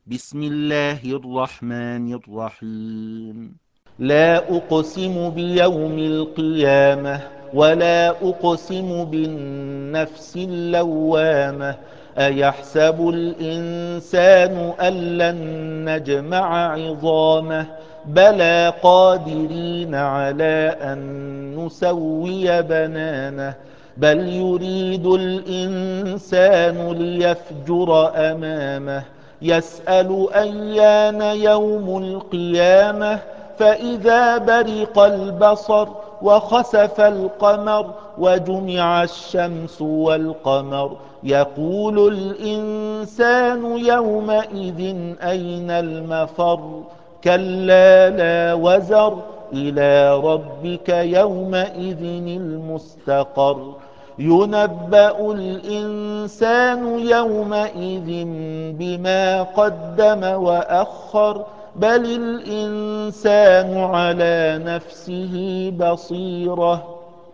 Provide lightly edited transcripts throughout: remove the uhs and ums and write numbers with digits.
بسم الله الرحمن الرحيم. لا أقسم بيوم القيامة ولا أقسم بالنفس اللوامة. أيحسب الإنسان أن لن نجمع عظامه بلى قادرين على أن نسوي بنانه بل يريد الإنسان ليفجر أمامه يسأل أيان يوم القيامة فإذا برق البصر وخسف القمر وجمع الشمس والقمر يقول الإنسان يومئذ أين المفر كلا لا وزر إلى ربك يومئذ المستقر ينبأ الإنسان يومئذ بما قدم وأخر بل الإنسان على نفسه بصيرة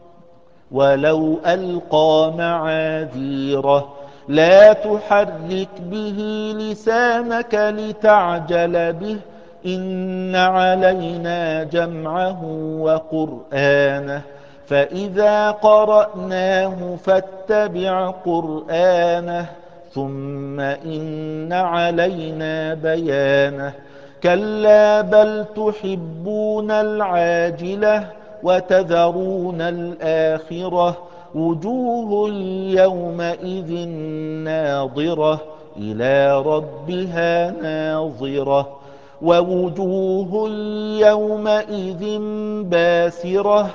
ولو ألقى معاذيره لا تحرك به لسانك لتعجل به إن علينا جمعه وقرآنه فإذا قرأناه فاتبع قرآنه ثم إن علينا بيانه كلا بل تحبون العاجلة وتذرون الآخرة وجوه يومئذ ناظرة إلى ربها ناظرة ووجوه يومئذ باسرة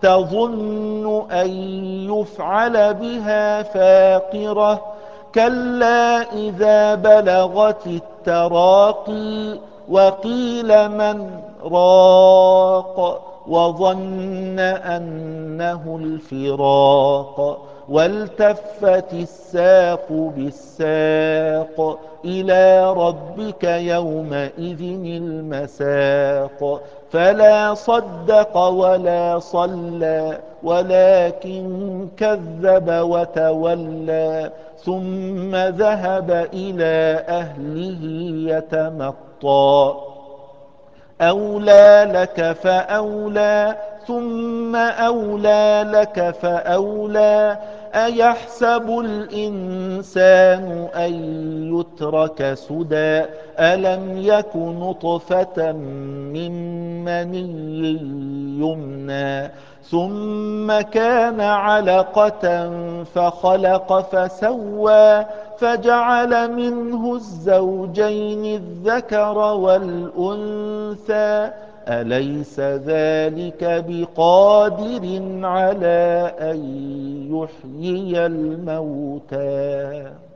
تظن أن يفعل بها فاقرة كلا إذا بلغت التراقي وقيل من راق وظن أنه الفراق والتفت الساق بالساق إلى ربك يومئذ المساق فلا صدق ولا صلى ولكن كذب وتولى ثم ذهب إلى أهله يتمطى أولى لك فأولى ثم أولى لك فأولى أيحسب الإنسان أن يترك سدى ألم يك نطفة من مني يمنى ثم كان علقة فخلق فسوى فجعل منه الزوجين الذكر والأنثى أليس ذلك بقادر على أن يحيي الموتى